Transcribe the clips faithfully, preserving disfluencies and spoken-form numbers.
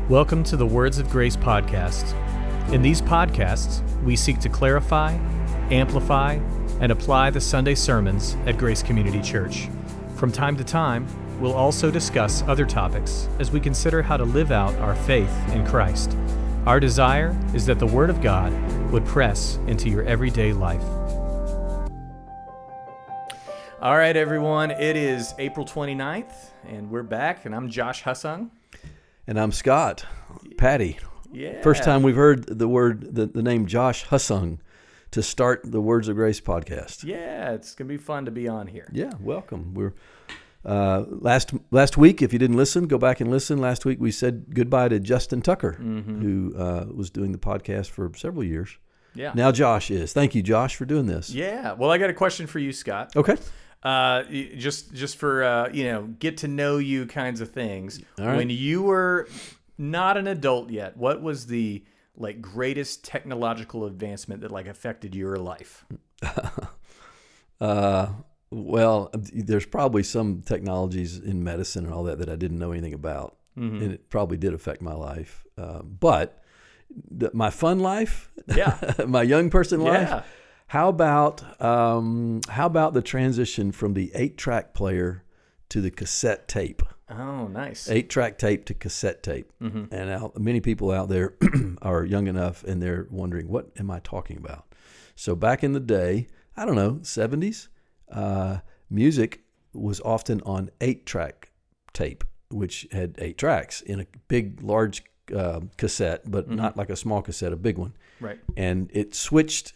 Welcome to the Words of Grace podcast. In these podcasts, we seek to clarify, amplify, and apply the Sunday sermons at Grace Community Church. From time to time, we'll also discuss other topics as we consider how to live out our faith in Christ. Our desire is that the Word of God would press into your everyday life. All right, everyone, it is April twenty-ninth, and we're back, and I'm Josh Hussung. And I'm Scott, Patty. Yeah. First time we've heard the word, the, the name Josh Hussung to start the Words of Grace podcast. Yeah, it's going to be fun to be on here. Yeah, welcome. We're uh, last last week, if you didn't listen, go back and listen. Last week we said goodbye to Justin Tucker, mm-hmm. who uh, was doing the podcast for several years. Yeah. Now Josh is. Thank you, Josh, for doing this. Yeah. Well, I got a question for you, Scott. Okay. Uh, just just for uh, you know, get to know you kinds of things. All right. When you were not an adult yet, what was the like greatest technological advancement that like affected your life? uh, well, there's probably some technologies in medicine and all that that I didn't know anything about, mm-hmm. and it probably did affect my life. Uh, but the, my fun life, yeah, my young person life. Yeah. How about um, how about the transition from the eight-track player to the cassette tape? Oh, nice. Eight-track tape to cassette tape. Mm-hmm. And out, many people out there are young enough, and they're wondering, what am I talking about? So back in the day, I don't know, seventies, uh, music was often on eight-track tape, which had eight tracks in a big, large uh, cassette, but mm-hmm. not like a small cassette, a big one. Right. And it switched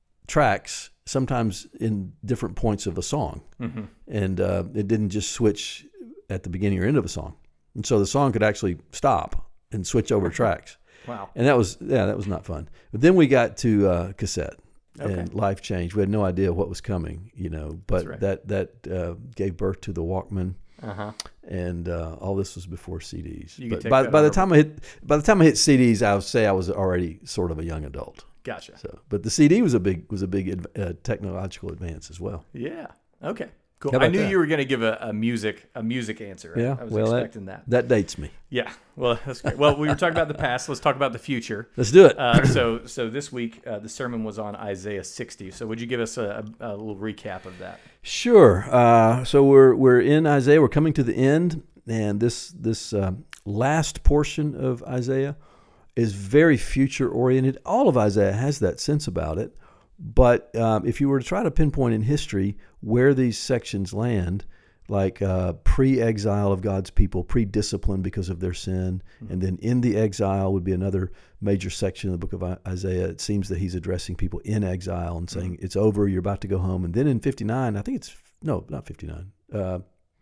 tracks sometimes in different points of a song, mm-hmm. and uh, it didn't just switch at the beginning or end of a song, and so the song could actually stop and switch over tracks. Wow! And that was yeah, that was not fun. But then we got to uh, cassette, okay. and life changed. We had no idea what was coming, you know. But right. that that uh, gave birth to the Walkman. Uh-huh. And uh, all this was before C Ds. You but by, by the time I hit by the time I hit C Ds, I would say I was already sort of a young adult. Gotcha. So, but the C D was a big was a big uh, technological advance as well. Yeah. Okay. Cool. I knew that? You were going to give a, a music a music answer. Yeah. I was well, expecting that, that. That dates me. Yeah. Well, that's great. Well, we were talking about the past. Let's talk about the future. Let's do it. Uh, so, so this week uh, the sermon was on Isaiah sixty. So, would you give us a, a, a little recap of that? Sure. Uh, so we're we're in Isaiah. We're coming to the end, and this this uh, last portion of Isaiah is very future-oriented. All of Isaiah has that sense about it. But um, if you were to try to pinpoint in history where these sections land, like uh, pre-exile of God's people, pre-discipline because of their sin, mm-hmm. and then in the exile would be another major section of the book of Isaiah. It seems that he's addressing people in exile and saying, mm-hmm. it's over, you're about to go home. And then in fifty-nine, I think it's, no, not fifty-nine. Uh,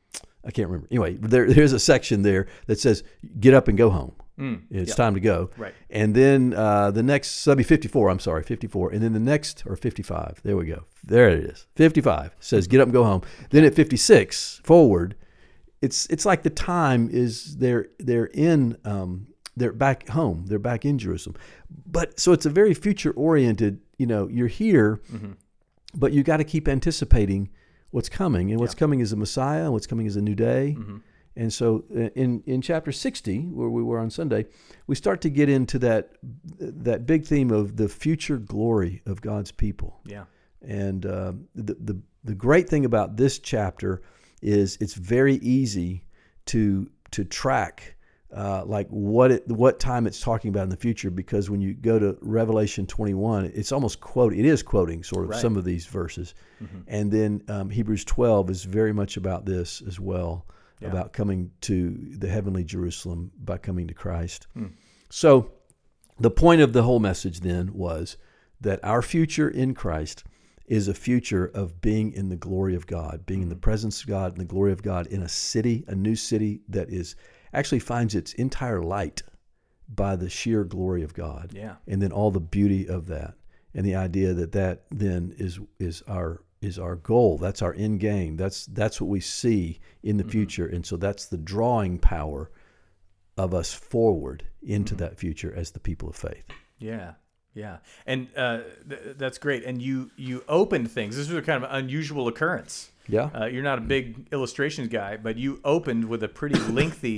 I can't remember. Anyway, there, there's a section there that says, get up and go home. Mm, it's yep. time to go. Right. And then uh, the next, so that'd be fifty-four, I'm sorry, fifty-four. And then the next, or fifty-five, there we go. There it is. fifty-five says, get up and go home. Then at fifty-six, forward, it's it's like the time is, they're, they're in, um, they're back home. They're back in Jerusalem. But, so it's a very future-oriented, you know, you're here, mm-hmm. but you got to keep anticipating what's coming. And what's yeah. coming is a Messiah, and what's coming is a new day. Mm-hmm. And so in, in chapter sixty, where we were on Sunday, we start to get into that that big theme of the future glory of God's people. Yeah. And uh, the, the the great thing about this chapter is it's very easy to to track uh, like what it what time it's talking about in the future, because when you go to Revelation twenty-one, it's almost quote it is quoting sort of right. some of these verses, mm-hmm. and then um, Hebrews twelve is very much about this as well. Yeah. About coming to the heavenly Jerusalem by coming to Christ. Mm. So the point of the whole message then was that our future in Christ is a future of being in the glory of God, being mm. in the presence of God and the glory of God in a city, a new city that is actually finds its entire light by the sheer glory of God. Yeah. And then all the beauty of that. And the idea that that then is is our is our goal. That's our end game. That's that's what we see in the mm-hmm. future. And so that's the drawing power of us forward into mm-hmm. that future as the people of faith. Yeah, yeah. And uh, th- that's great. And you you opened things. This was a kind of unusual occurrence. Yeah. Uh, you're not a big illustrations guy, but you opened with a pretty lengthy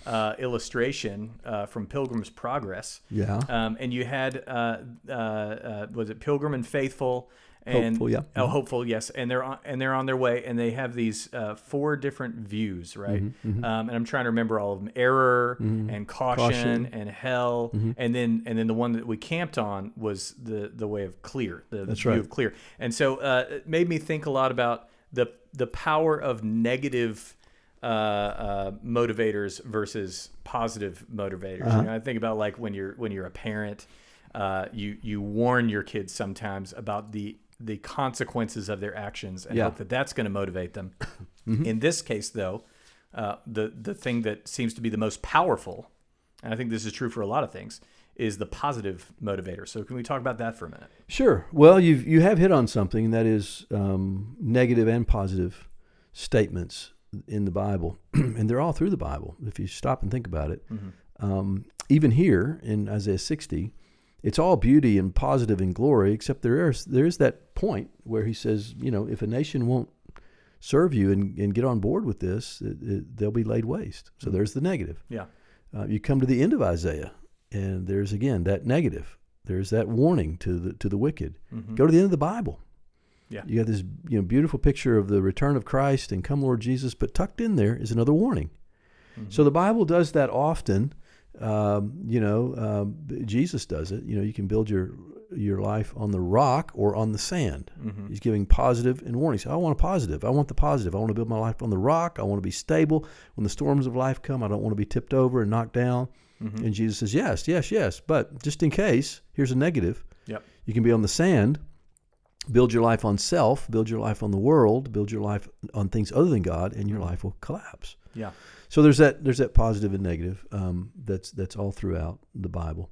uh, illustration uh, from Pilgrim's Progress. Yeah. Um, and you had, uh, uh, uh, was it Pilgrim and Faithful? And, Hopeful, yeah. Oh, Mm-hmm. Hopeful, yes. And they're on, and they're on their way, and they have these uh, four different views, right? Mm-hmm, mm-hmm. Um, and I'm trying to remember all of them: error Mm-hmm. and caution, Caution. and hell, Mm-hmm. and then and then the one that we camped on was the the way of clear, the, the That's view right. of clear. And so uh, it made me think a lot about the the power of negative uh, uh, motivators versus positive motivators. Uh-huh. You know, I think about like when you're when you're a parent, uh, you you warn your kids sometimes about the the consequences of their actions and Yeah. hope that that's going to motivate them. Mm-hmm. In this case, though, uh, the the thing that seems to be the most powerful, and I think this is true for a lot of things, is the positive motivator. So can we talk about that for a minute? Sure. Well, you you have hit on something, and that is um, negative and positive statements in the Bible, and they're all through the Bible if you stop and think about it. Mm-hmm. Um, even here in Isaiah sixty, it's all beauty and positive and glory, except there is there is that point where he says, you know, if a nation won't serve you and, and get on board with this, it, it, they'll be laid waste. So Mm-hmm. there's the negative. Yeah. Uh, you come to the end of Isaiah, and there's again that negative. There's that warning to the to the wicked. Mm-hmm. Go to the end of the Bible. Yeah. You got this you know beautiful picture of the return of Christ and come Lord Jesus, but tucked in there is another warning. Mm-hmm. So the Bible does that often. Um, you know, um, Jesus does it. You know, you can build your your life on the rock or on the sand. Mm-hmm. He's giving positive and warning. So I want a positive. I want the positive. I want to build my life on the rock. I want to be stable. When the storms of life come, I don't want to be tipped over and knocked down. Mm-hmm. And Jesus says, yes, yes, yes. But just in case, here's a negative. Yep. You can be on the sand, build your life on self, build your life on the world, build your life on things other than God, and your life will collapse. Yeah. So there's that there's that positive and negative um, that's that's all throughout the Bible.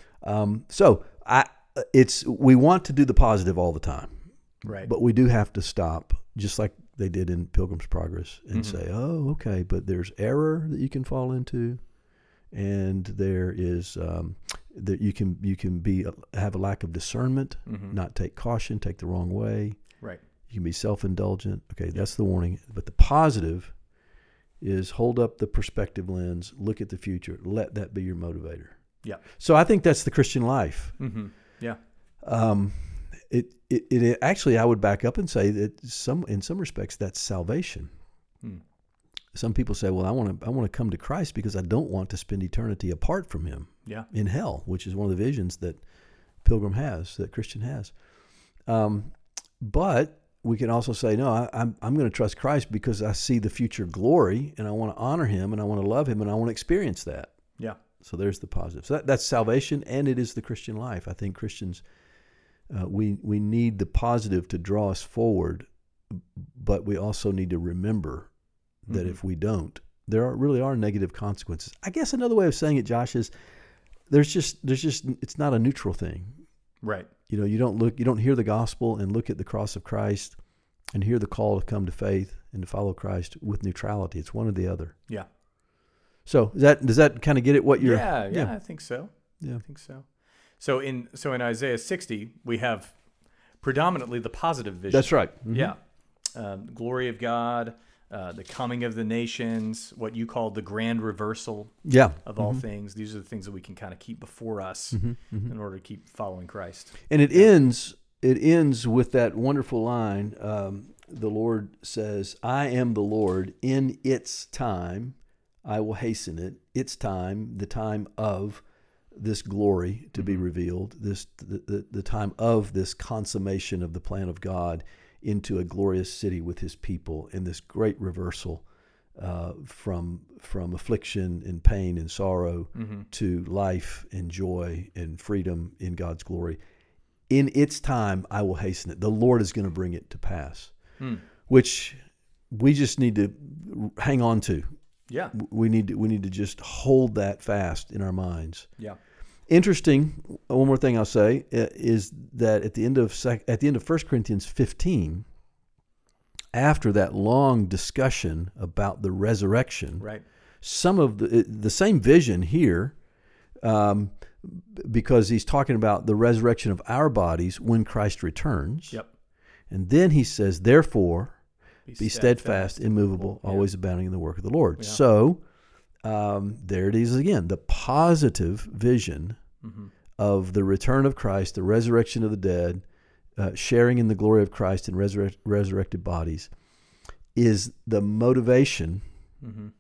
Um, so I it's we want to do the positive all the time, Right. but we do have to stop, just like they did in Pilgrim's Progress, and Mhm. say, oh, okay, but there's error that you can fall into, and there is um, that you can you can be have a lack of discernment, Mhm. not take caution, take the wrong way. Right. You can be self-indulgent. Okay, that's the warning. But the positive is hold up the perspective lens, look at the future, let that be your motivator. Yeah. So I think that's the Christian life. Mm-hmm. Yeah. Um, it, it, it actually, I would back up and say that some, in some respects, that's salvation. Hmm. Some people say, "Well, I want to, I want to come to Christ because I don't want to spend eternity apart from Him Yeah. in hell," which is one of the visions that Pilgrim has, that Christian has. Um, but we can also say, no, I, I'm I'm going to trust Christ because I see the future glory, and I want to honor Him, and I want to love Him, and I want to experience that. Yeah. So there's the positive. So that, that's salvation, and it is the Christian life. I think Christians, uh, we we need the positive to draw us forward, but we also need to remember that Mhm. if we don't, there are, really are negative consequences. I guess another way of saying it, Josh, is there's just there's just it's not a neutral thing. Right. You know, you don't look, you don't hear the gospel and look at the cross of Christ and hear the call to come to faith and to follow Christ with neutrality. It's one or the other. Yeah. So is that does that kind of get at what you're? Yeah, yeah, yeah. I think so. Yeah. I think so. So in so in Isaiah sixty, we have predominantly the positive vision. That's right. Mhm. Yeah. Um, glory of God, uh, the coming of the nations, what you call the grand reversal Yeah. of all Mhm. things. These are the things that we can kind of keep before us Mhm. Mhm. in order to keep following Christ. And it ends. It ends with that wonderful line. Um, the Lord says, "I am the Lord. In its time, I will hasten it. Its time, the time of this glory to be Mhm. revealed. This the, the the time of this consummation of the plan of God into a glorious city with His people, and this great reversal uh, from from affliction and pain and sorrow Mm-hmm. to life and joy and freedom in God's glory. In its time, I will hasten it. The Lord is going to bring it to pass," Mm. which we just need to hang on to. Yeah. We need to, we need to just hold that fast in our minds. Yeah. Interesting. One more thing I'll say uh, is that at the end of sec, at the end of First Corinthians fifteen, after that long discussion about the resurrection, Right. some of the the same vision here, um, because he's talking about the resurrection of our bodies when Christ returns. Yep. And then he says, "Therefore, be steadfast, immovable, Yeah. always abounding in the work of the Lord." Yeah. So, um, there it is again, the positive vision mm-hmm. of the return of Christ, the resurrection of the dead, uh, sharing in the glory of Christ in resurre- resurrected bodies, is the motivation mm-hmm.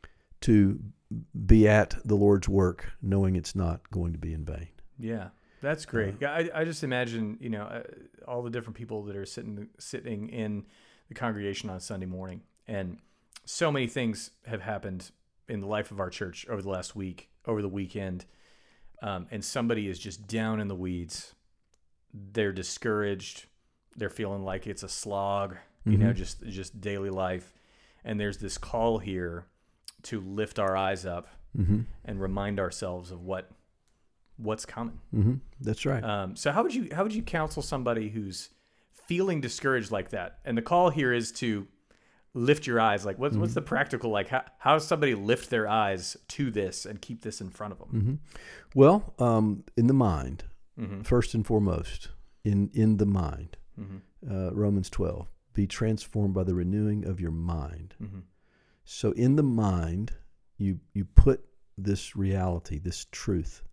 to be at the Lord's work, knowing it's not going to be in vain. Yeah, that's great. Uh, I, I just imagine, you know, uh, all the different people that are sitting sitting in the congregation on Sunday morning, and so many things have happened in the life of our church over the last week, over the weekend, um, and somebody is just down in the weeds. They're discouraged. They're feeling like it's a slog, you mm-hmm. know, just just daily life. And there's this call here to lift our eyes up mm-hmm. and remind ourselves of what what's coming. Mm-hmm. That's right. Um, so how would you how would you counsel somebody who's feeling discouraged like that? And the call here is to lift your eyes. Like, what's mm-hmm. what's the practical, like, how, how does somebody lift their eyes to this and keep this in front of them? Mm-hmm. Well, um, in the mind, mm-hmm. first and foremost, in, in the mind, mm-hmm. uh, Romans twelve, be transformed by the renewing of your mind. Mm-hmm. So in the mind, you you put this reality, this truth,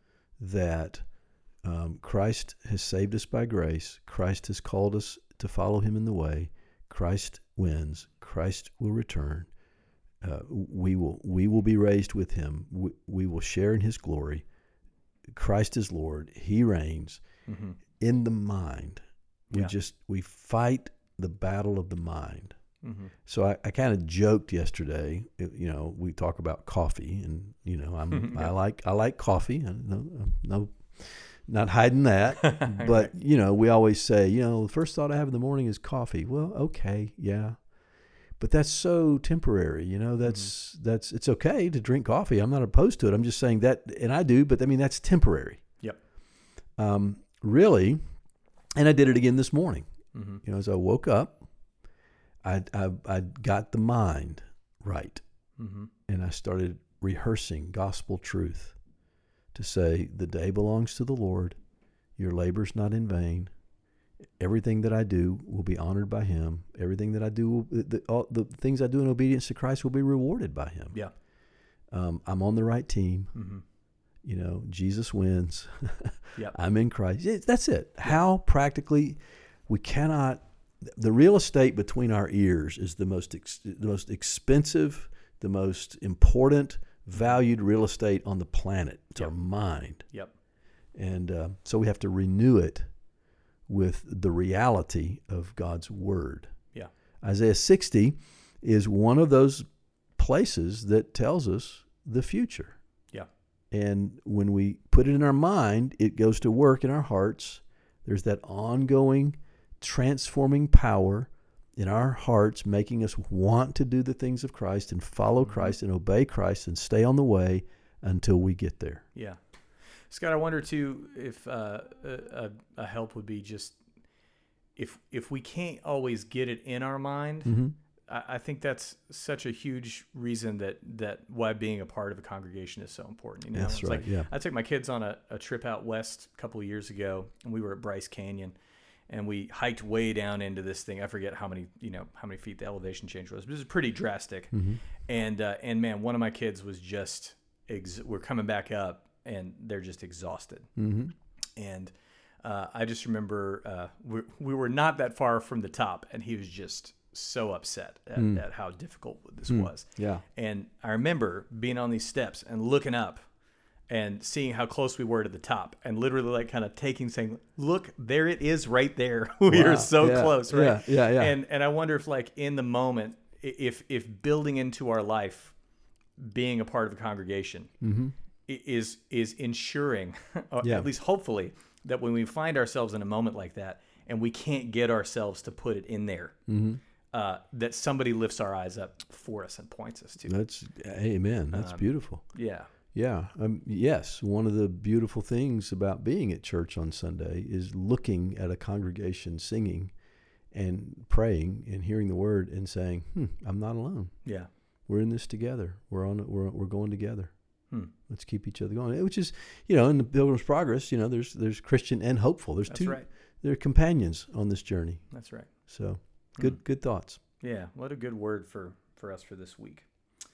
that um, Christ has saved us by grace. Christ has called us to follow him in the way. Christ wins. Christ will return. Uh, we will we will be raised with him. We, we will share in his glory. Christ is Lord. He reigns. Mm-hmm. In the mind, we yeah. just we fight the battle of the mind. Mm-hmm. So I, I kind of joked yesterday. You know, we talk about coffee, and you know, I'm yeah. I like I like coffee. No, no, not hiding that. But right. you know, we always say, you know, the first thought I have in the morning is coffee. Well, okay, yeah, but that's so temporary. You know, that's mm-hmm. that's it's okay to drink coffee. I'm not opposed to it. I'm just saying that, and I do, but I mean that's temporary. Yep. Um, really, and I did it again this morning. Mm-hmm. You know, as I woke up, I I, I got the mind right, mm-hmm. and I started rehearsing gospel truth to say, the day belongs to the Lord. Your labor's not in vain. Everything that I do will be honored by him. Everything that I do, will, the, all, the things I do in obedience to Christ will be rewarded by him. Yeah, um, I'm on the right team. Mm-hmm. You know, Jesus wins. Yep. I'm in Christ. That's it. Yep. How practically we cannot. The real estate between our ears is the most ex, the most expensive, the most important, valued real estate on the planet. It's yep. our mind. Yep. And uh, so we have to renew it with the reality of God's word. Yeah. Isaiah sixty is one of those places that tells us the future. Yeah. And when we put it in our mind, it goes to work in our hearts. There's that ongoing transforming power in our hearts, making us want to do the things of Christ and follow mm-hmm. Christ and obey Christ and stay on the way until we get there. Yeah. Scott, I wonder too if uh, a, a help would be just if if we can't always get it in our mind. Mm-hmm. I, I think that's such a huge reason that that why being a part of a congregation is so important. You know, that's it's right. Like, yeah. I took my kids on a, a trip out west a couple of years ago, and we were at Bryce Canyon. And we hiked way down into this thing. I forget how many, you know, how many feet the elevation change was, but it was pretty drastic. Mm-hmm. And uh, and man, one of my kids was just, ex- we're coming back up, and they're just exhausted. Mm-hmm. And uh, I just remember uh, we we were not that far from the top, and he was just so upset at, mm. at how difficult this mm. was. Yeah. And I remember being on these steps and looking up and seeing how close we were to the top, and literally like kind of taking, saying, look, there it is right there. We wow. are so yeah. close, right? Yeah, yeah, yeah. And and I wonder if like in the moment, if if building into our life, being a part of a congregation mm-hmm. is is ensuring, or yeah. at least hopefully, that when we find ourselves in a moment like that, and we can't get ourselves to put it in there, mm-hmm. uh, that somebody lifts our eyes up for us and points us to. That's, amen. That's um, beautiful. Yeah. Yeah. Um, yes. One of the beautiful things about being at church on Sunday is looking at a congregation singing and praying and hearing the word and saying, hmm, I'm not alone. Yeah. We're in this together. We're on. We're we're going together. Hmm. Let's keep each other going. Which is, you know, in the Pilgrim's Progress, you know, there's there's Christian and hopeful. There's That's two. Right. They're companions on this journey. That's right. So good, hmm. good thoughts. Yeah. What a good word for, for us for this week.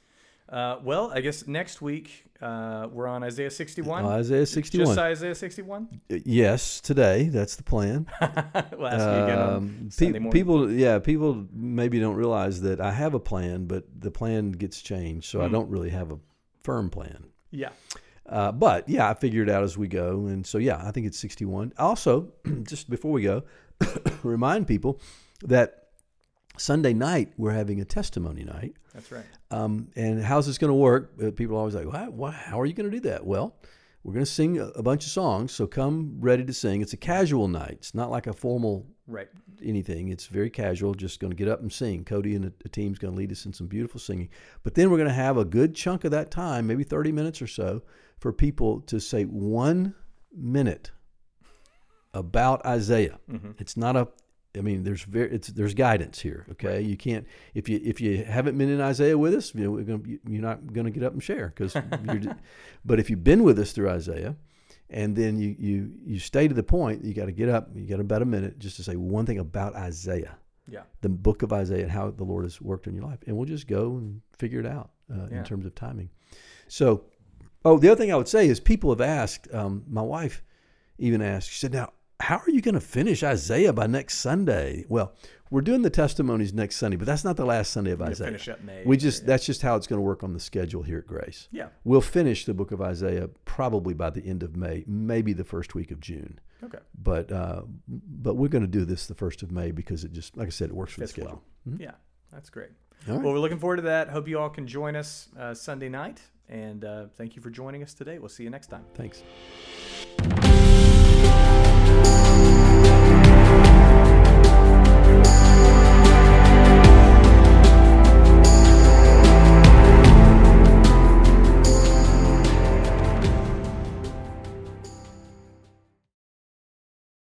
Uh, well, I guess next week uh, we're on Isaiah sixty-one. Uh, Isaiah sixty-one. Just Isaiah sixty-one? Yes, today. That's the plan. We'll ask you again on Um, Sunday pe- morning. people, yeah, people maybe don't realize that I have a plan, but the plan gets changed, so I Mm. don't really have a firm plan. Yeah. Uh, but yeah, I figure it out as we go, and so yeah, I think it's sixty-one. Also, just before we go, remind people that Sunday night we're having a testimony night. That's right. Um, and how's this going to work? Uh, people are always like, why, why, how are you going to do that? Well, we're going to sing a, a bunch of songs, so come ready to sing. It's a casual night. It's not like a formal Right. anything. It's very casual, just going to get up and sing. Cody and the, the team's going to lead us in some beautiful singing. But then we're going to have a good chunk of that time, maybe thirty minutes or so, for people to say one minute about Isaiah. Mm-hmm. It's not a I mean, there's very, it's, there's guidance here. Okay, right. You can't if you if you haven't been in Isaiah with us, you know, we're gonna, you're not going to get up and share because. But if you've been with us through Isaiah, and then you you you stay to the point, you got to get up. You got about a minute just to say one thing about Isaiah. Yeah. The book of Isaiah and how the Lord has worked in your life, and we'll just go and figure it out uh, yeah. in terms of timing. So, oh, the other thing I would say is people have asked. Um, my wife even asked. She said, "Now, how are you going to finish Isaiah by next Sunday?" Well, we're doing the testimonies next Sunday, but that's not the last Sunday of You'll Isaiah. Finish up May. We just yeah. that's just how it's going to work on the schedule here at Grace. Yeah. We'll finish the book of Isaiah probably by the end of May, maybe the first week of June. Okay. But uh, but we're going to do this the first of May because it just, like I said, it works for Fits the schedule. well. Mm-hmm. Yeah, that's great. All right. Well, we're looking forward to that. Hope you all can join us uh, Sunday night. And uh, thank you for joining us today. We'll see you next time. Thanks.